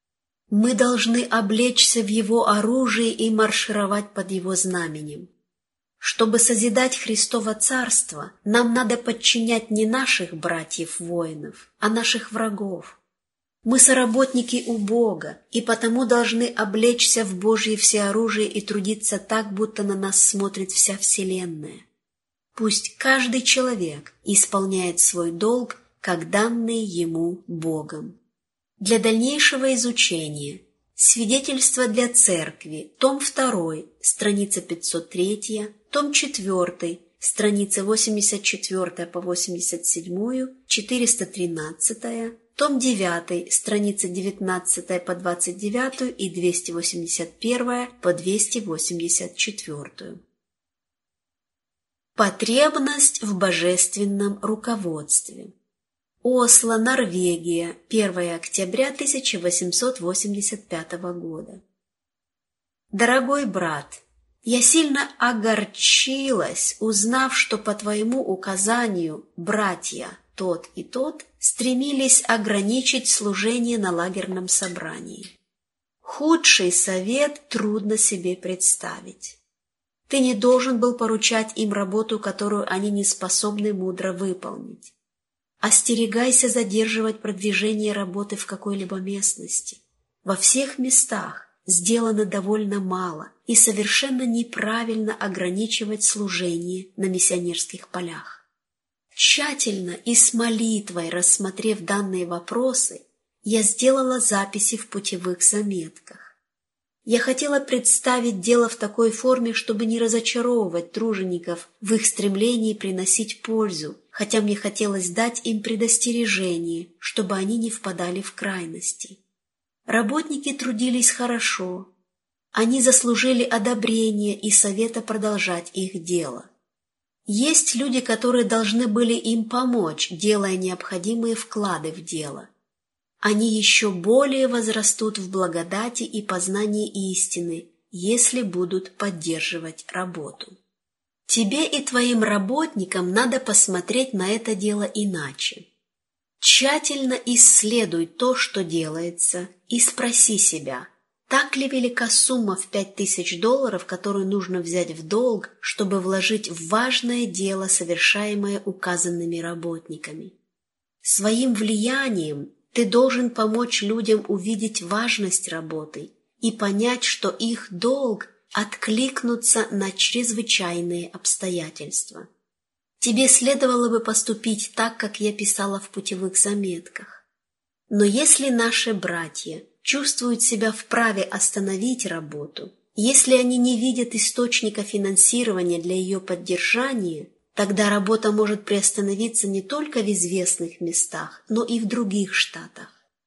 Мы должны облечься в Его оружие и маршировать под Его знаменем. Чтобы созидать Христово Царство, нам надо подчинять не наших братьев-воинов, а наших врагов. Мы соработники у Бога, и потому должны облечься в Божье всеоружие и трудиться так, будто на нас смотрит вся вселенная. Пусть каждый человек исполняет свой долг, как данный ему Богом. Для дальнейшего изучения «Свидетельство для Церкви», том 2, страница 503, том 4, страницы 84 по 87, 413, том 9, страницы 19 по 29 и 281 по 284. Потребность в божественном руководстве. Осло, Норвегия, 1 октября 1885 года. Дорогой брат, я сильно огорчилась, узнав, что по твоему указанию братья тот и тот стремились ограничить служение на лагерном собрании. Худший совет трудно себе представить. Ты не должен был поручать им работу, которую они не способны мудро выполнить. Остерегайся задерживать продвижение работы в какой-либо местности. Во всех местах сделано довольно мало и совершенно неправильно ограничивать служение на миссионерских полях. Тщательно и с молитвой рассмотрев данные вопросы, я сделала записи в путевых заметках. Я хотела представить дело в такой форме, чтобы не разочаровывать тружеников в их стремлении приносить пользу, хотя мне хотелось дать им предостережение, чтобы они не впадали в крайности. Работники трудились хорошо. Они заслужили одобрения и совета продолжать их дело. Есть люди, которые должны были им помочь, делая необходимые вклады в дело. Они еще более возрастут в благодати и познании истины, если будут поддерживать работу. Тебе и твоим работникам надо посмотреть на это дело иначе. Тщательно исследуй то, что делается, и спроси себя, так ли велика сумма в $5000, которую нужно взять в долг, чтобы вложить в важное дело, совершаемое указанными работниками. Своим влиянием ты должен помочь людям увидеть важность работы и понять, что их долг – откликнуться на чрезвычайные обстоятельства. Тебе следовало бы поступить так, как я писала в путевых заметках. Но если наши братья чувствуют себя вправе остановить работу, если они не видят источника финансирования для ее поддержания, тогда работа может приостановиться не только в известных местах, но и в других штатах.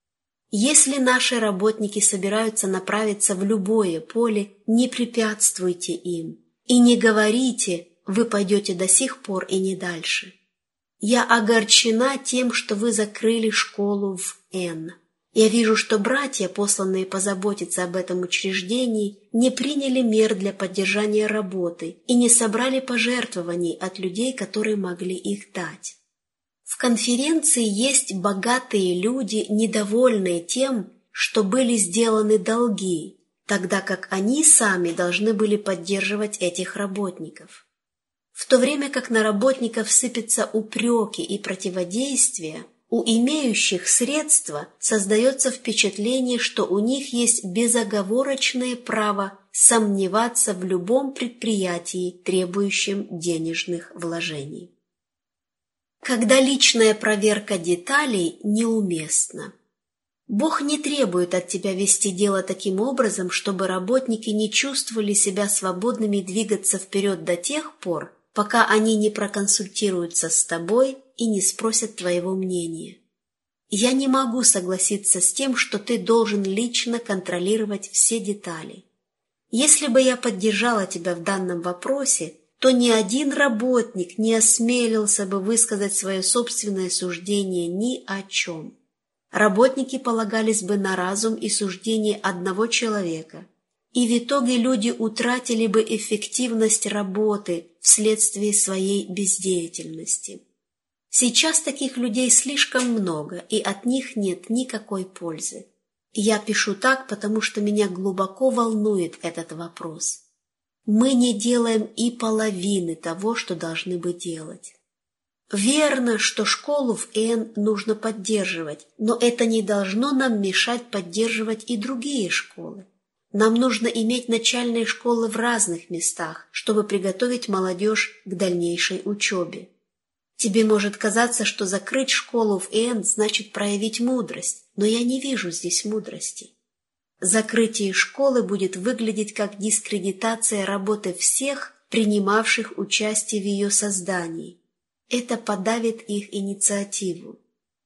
Если наши работники собираются направиться в любое поле, не препятствуйте им и не говорите «вы пойдете до сих пор и не дальше». Я огорчена тем, что вы закрыли школу в Н. Я вижу, что братья, посланные позаботиться об этом учреждении, не приняли мер для поддержания работы и не собрали пожертвований от людей, которые могли их дать. В конференции есть богатые люди, недовольные тем, что были сделаны долги, тогда как они сами должны были поддерживать этих работников. В то время как на работников сыпятся упреки и противодействия, у имеющих средства создается впечатление, что у них есть безоговорочное право сомневаться в любом предприятии, требующем денежных вложений. Когда личная проверка деталей неуместна. Бог не требует от тебя вести дело таким образом, чтобы работники не чувствовали себя свободными двигаться вперед до тех пор, пока они не проконсультируются с тобой и не спросят твоего мнения. Я не могу согласиться с тем, что ты должен лично контролировать все детали. Если бы я поддержала тебя в данном вопросе, то ни один работник не осмелился бы высказать свое собственное суждение ни о чем. Работники полагались бы на разум и суждение одного человека, и в итоге люди утратили бы эффективность работы вследствие своей бездеятельности. Сейчас таких людей слишком много, и от них нет никакой пользы. Я пишу так, потому что меня глубоко волнует этот вопрос. Мы не делаем и половины того, что должны бы делать. Верно, что школу в Н нужно поддерживать, но это не должно нам мешать поддерживать и другие школы. Нам нужно иметь начальные школы в разных местах, чтобы приготовить молодежь к дальнейшей учебе. Тебе может казаться, что закрыть школу в Н значит проявить мудрость, но я не вижу здесь мудрости. Закрытие школы будет выглядеть как дискредитация работы всех, принимавших участие в ее создании. Это подавит их инициативу.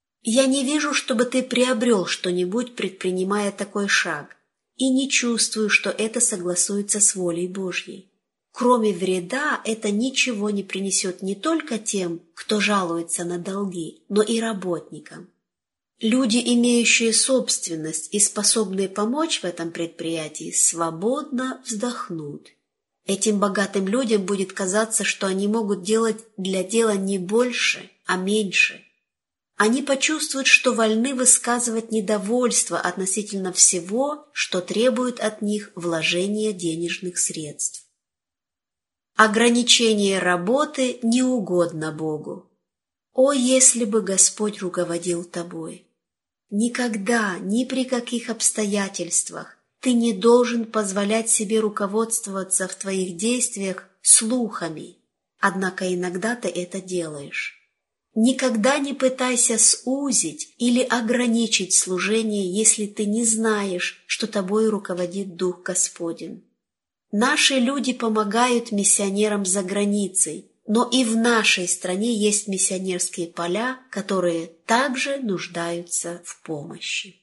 Я не вижу, чтобы ты приобрел что-нибудь, предпринимая такой шаг, и не чувствую, что это согласуется с волей Божьей. Кроме вреда, это ничего не принесет не только тем, кто жалуется на долги, но и работникам. Люди, имеющие собственность и способные помочь в этом предприятии, свободно вздохнут. Этим богатым людям будет казаться, что они могут делать для дела не больше, а меньше. Они почувствуют, что вольны высказывать недовольство относительно всего, что требует от них вложения денежных средств. Ограничение работы не угодно Богу. О, если бы Господь руководил тобой! Никогда, ни при каких обстоятельствах ты не должен позволять себе руководствоваться в твоих действиях слухами, однако иногда ты это делаешь. Никогда не пытайся сузить или ограничить служение, если ты не знаешь, что тобой руководит Дух Господень. Наши люди помогают миссионерам за границей, Но и в нашей стране есть миссионерские поля, которые также нуждаются в помощи.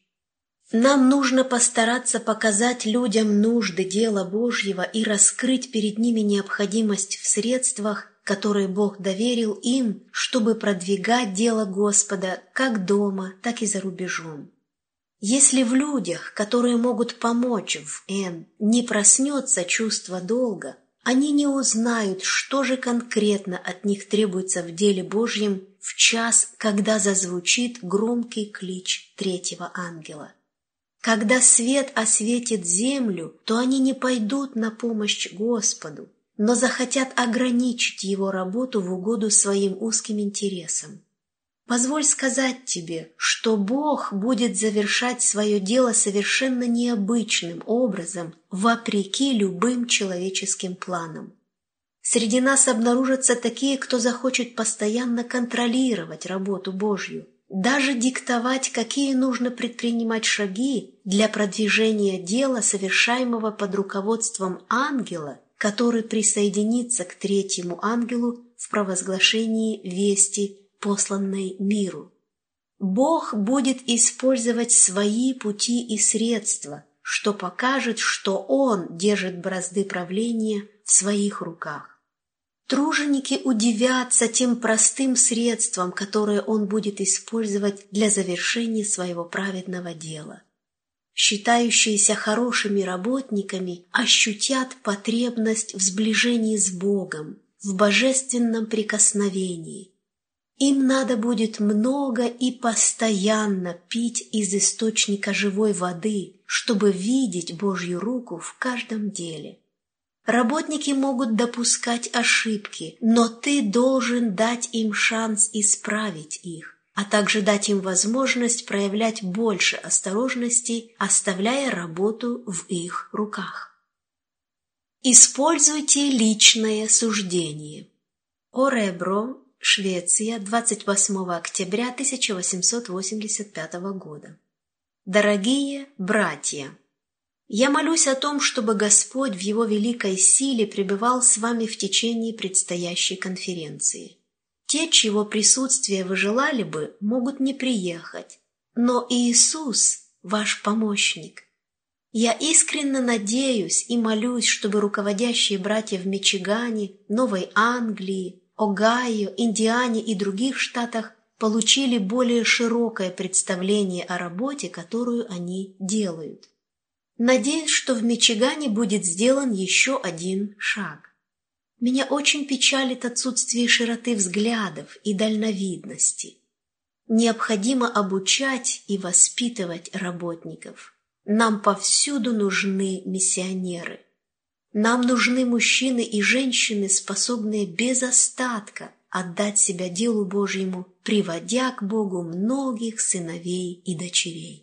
Нам нужно постараться показать людям нужды дела Божьего и раскрыть перед ними необходимость в средствах, которые Бог доверил им, чтобы продвигать дело Господа как дома, так и за рубежом. Если в людях, которые могут помочь в не проснется чувство долга, они не узнают, что же конкретно от них требуется в деле Божьем в час, когда зазвучит громкий клич третьего ангела. Когда свет осветит землю, то они не пойдут на помощь Господу, но захотят ограничить Его работу в угоду своим узким интересам. Позволь сказать тебе, что Бог будет завершать свое дело совершенно необычным образом, вопреки любым человеческим планам. Среди нас обнаружатся такие, кто захочет постоянно контролировать работу Божью, даже диктовать, какие нужно предпринимать шаги для продвижения дела, совершаемого под руководством ангела, который присоединится к третьему ангелу в провозглашении вести, посланной миру. Бог будет использовать свои пути и средства, что покажет, что Он держит бразды правления в своих руках. Труженики удивятся тем простым средствам, которые Он будет использовать для завершения своего праведного дела. Считающиеся хорошими работниками ощутят потребность в сближении с Богом, в божественном прикосновении. Им надо будет много и постоянно пить из источника живой воды, чтобы видеть Божью руку в каждом деле. Работники могут допускать ошибки, но ты должен дать им шанс исправить их, а также дать им возможность проявлять больше осторожности, оставляя работу в их руках. Используйте личное суждение. Оребро, Швеция, 28 октября 1885 года. Дорогие братья! Я молюсь о том, чтобы Господь в Его великой силе пребывал с вами в течение предстоящей конференции. Те, чьего присутствия вы желали бы, могут не приехать, но Иисус – ваш помощник. Я искренне надеюсь и молюсь, чтобы руководящие братья в Мичигане, Новой Англии, Огайо, Индиане и других штатах получили более широкое представление о работе, которую они делают. Надеюсь, что в Мичигане будет сделан еще один шаг. Меня очень печалит отсутствие широты взглядов и дальновидности. Необходимо обучать и воспитывать работников. Нам повсюду нужны миссионеры. Нам нужны мужчины и женщины, способные без остатка отдать себя делу Божьему, приводя к Богу многих сыновей и дочерей.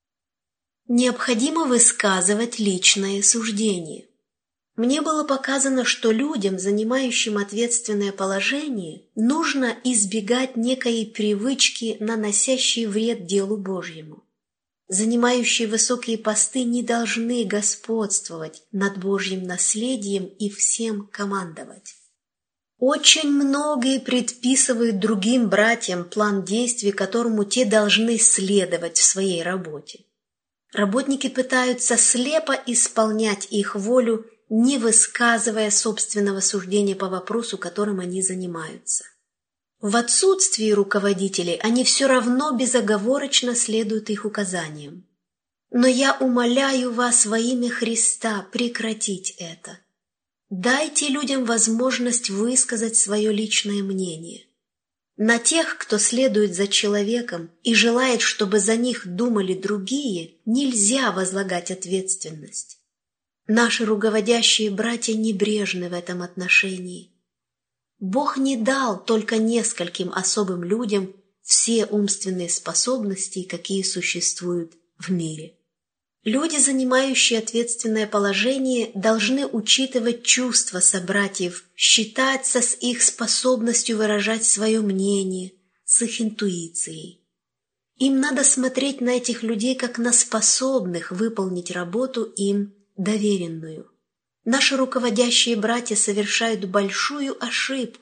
Необходимо высказывать личное суждение. Мне было показано, что людям, занимающим ответственное положение, нужно избегать некой привычки, наносящей вред делу Божьему. Занимающие высокие посты не должны господствовать над Божьим наследием и всем командовать. Очень многие предписывают другим братьям план действий, которому те должны следовать в своей работе. Работники пытаются слепо исполнять их волю, не высказывая собственного суждения по вопросу, которым они занимаются. В отсутствии руководителей они все равно безоговорочно следуют их указаниям. Но я умоляю вас во имя Христа прекратить это. Дайте людям возможность высказать свое личное мнение. На тех, кто следует за человеком и желает, чтобы за них думали другие, нельзя возлагать ответственность. Наши руководящие братья небрежны в этом отношении. Бог не дал только нескольким особым людям все умственные способности, какие существуют в мире. Люди, занимающие ответственное положение, должны учитывать чувства собратьев, считаться с их способностью выражать свое мнение, с их интуицией. Им надо смотреть на этих людей как на способных выполнить работу им доверенную. Наши руководящие братья совершают большую ошибку,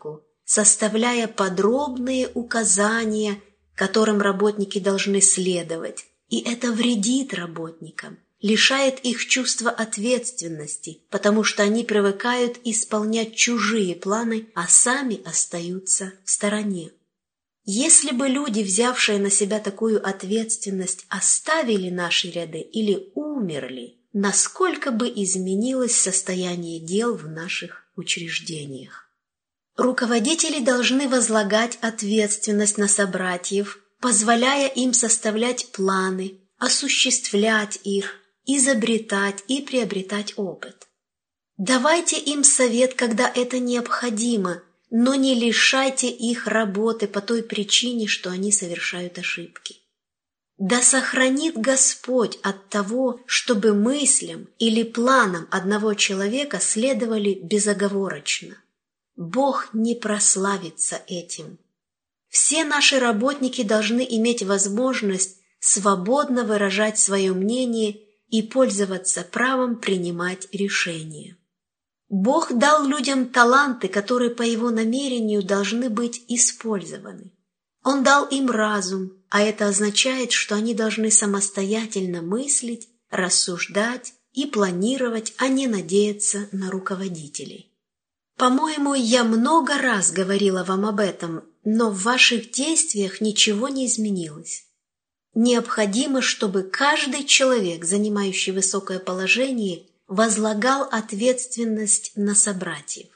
составляя подробные указания, которым работники должны следовать, и это вредит работникам, лишает их чувства ответственности, потому что они привыкают исполнять чужие планы, а сами остаются в стороне. Если бы люди, взявшие на себя такую ответственность, оставили наши ряды или умерли, насколько бы изменилось состояние дел в наших учреждениях? Руководители должны возлагать ответственность на собратьев, позволяя им составлять планы, осуществлять их, изобретать и приобретать опыт. Давайте им совет, когда это необходимо, но не лишайте их работы по той причине, что они совершают ошибки. Да сохранит Господь от того, чтобы мыслям или планам одного человека следовали безоговорочно. Бог не прославится этим. Все наши работники должны иметь возможность свободно выражать свое мнение и пользоваться правом принимать решения. Бог дал людям таланты, которые по Его намерению должны быть использованы. Он дал им разум, а это означает, что они должны самостоятельно мыслить, рассуждать и планировать, а не надеяться на руководителей. По-моему, я много раз говорила вам об этом, но в ваших действиях ничего не изменилось. Необходимо, чтобы каждый человек, занимающий высокое положение, возлагал ответственность на собратьев.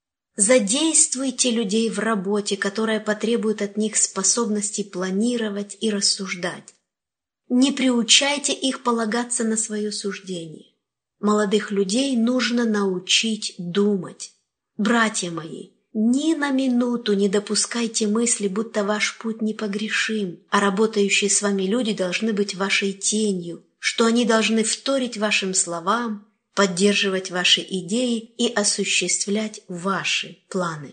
Задействуйте людей в работе, которая потребует от них способности планировать и рассуждать. Не приучайте их полагаться на свое суждение. Молодых людей нужно научить думать. Братья мои, ни на минуту не допускайте мысли, будто ваш путь непогрешим, а работающие с вами люди должны быть вашей тенью, что они должны вторить вашим словам, поддерживать ваши идеи и осуществлять ваши планы.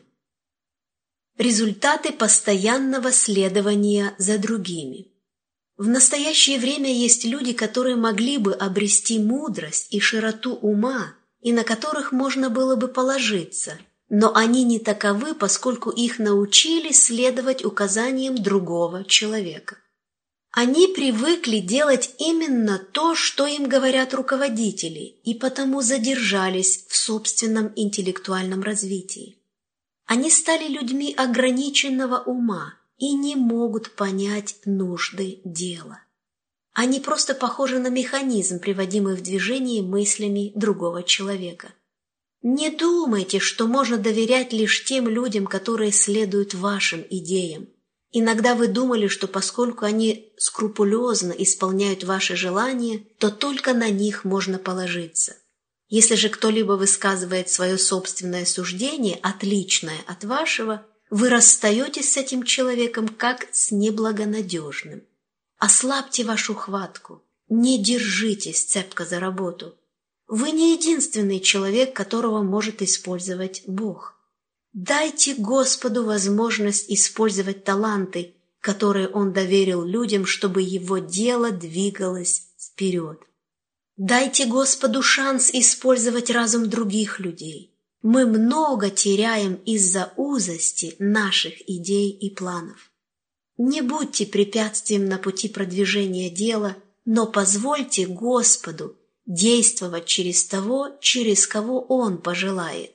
Результаты постоянного следования за другими. В настоящее время есть люди, которые могли бы обрести мудрость и широту ума, и на которых можно было бы положиться, но они не таковы, поскольку их научили следовать указаниям другого человека. Они привыкли делать именно то, что им говорят руководители, и потому задержались в собственном интеллектуальном развитии. Они стали людьми ограниченного ума и не могут понять нужды дела. Они просто похожи на механизм, приводимый в движение мыслями другого человека. Не думайте, что можно доверять лишь тем людям, которые следуют вашим идеям. Иногда вы думали, что поскольку они скрупулезно исполняют ваши желания, то только на них можно положиться. Если же кто-либо высказывает свое собственное суждение, отличное от вашего, вы расстаетесь с этим человеком как с неблагонадежным. Ослабьте вашу хватку, не держитесь цепко за работу. Вы не единственный человек, которого может использовать Бог. Дайте Господу возможность использовать таланты, которые Он доверил людям, чтобы Его дело двигалось вперед. Дайте Господу шанс использовать разум других людей. Мы много теряем из-за узости наших идей и планов. Не будьте препятствием на пути продвижения дела, но позвольте Господу действовать через того, через кого Он пожелает.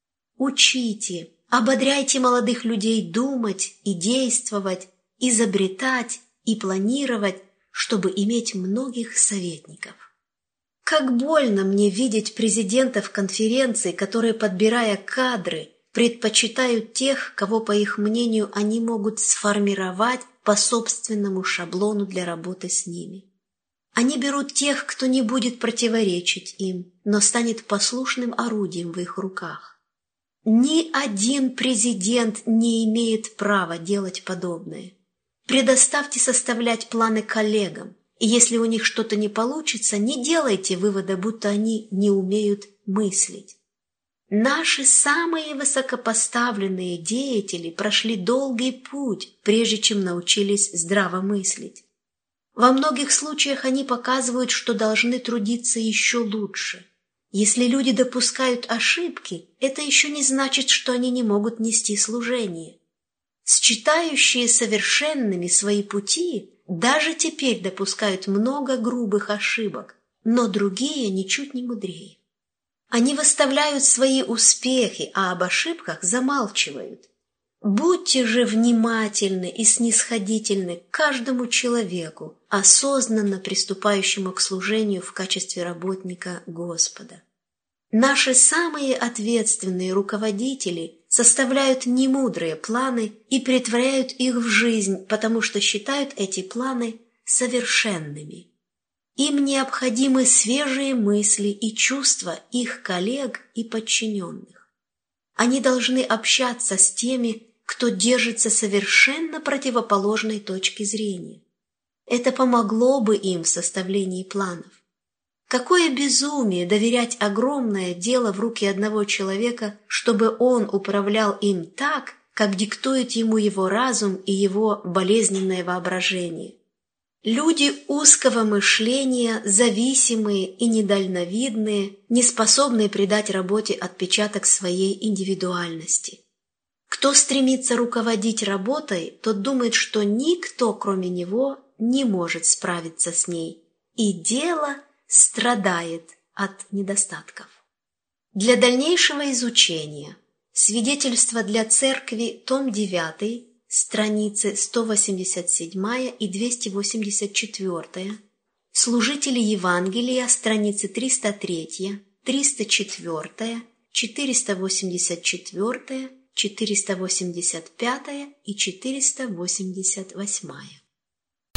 Учите, ободряйте молодых людей думать и действовать, изобретать и планировать, чтобы иметь многих советников. Как больно мне видеть президентов конференций, которые, подбирая кадры, предпочитают тех, кого, по их мнению, они могут сформировать по собственному шаблону для работы с ними. Они берут тех, кто не будет противоречить им, но станет послушным орудием в их руках. Ни один президент не имеет права делать подобное. Предоставьте составлять планы коллегам, и если у них что-то не получится, не делайте вывода, будто они не умеют мыслить. Наши самые высокопоставленные деятели прошли долгий путь, прежде чем научились здраво мыслить. Во многих случаях они показывают, что должны трудиться еще лучше. Если люди допускают ошибки, это еще не значит, что они не могут нести служение. Считающие совершенными свои пути даже теперь допускают много грубых ошибок, но другие ничуть не мудрее. Они выставляют свои успехи, а об ошибках замалчивают. Будьте же внимательны и снисходительны к каждому человеку, осознанно приступающему к служению в качестве работника Господа. Наши самые ответственные руководители составляют немудрые планы и претворяют их в жизнь, потому что считают эти планы совершенными. Им необходимы свежие мысли и чувства их коллег и подчиненных. Они должны общаться с теми, кто держится совершенно противоположной точки зрения. Это помогло бы им в составлении планов. Какое безумие доверять огромное дело в руки одного человека, чтобы он управлял им так, как диктует ему его разум и его болезненное воображение. Люди узкого мышления, зависимые и недальновидные, не способные придать работе отпечаток своей индивидуальности. Кто стремится руководить работой, тот думает, что никто, кроме него, не может справиться с ней, и дело страдает от недостатков. Для дальнейшего изучения «Свидетельство для церкви», том 9, страницы 187 и 284, «Служители Евангелия», страницы 303, 304, 484, 485 и 488.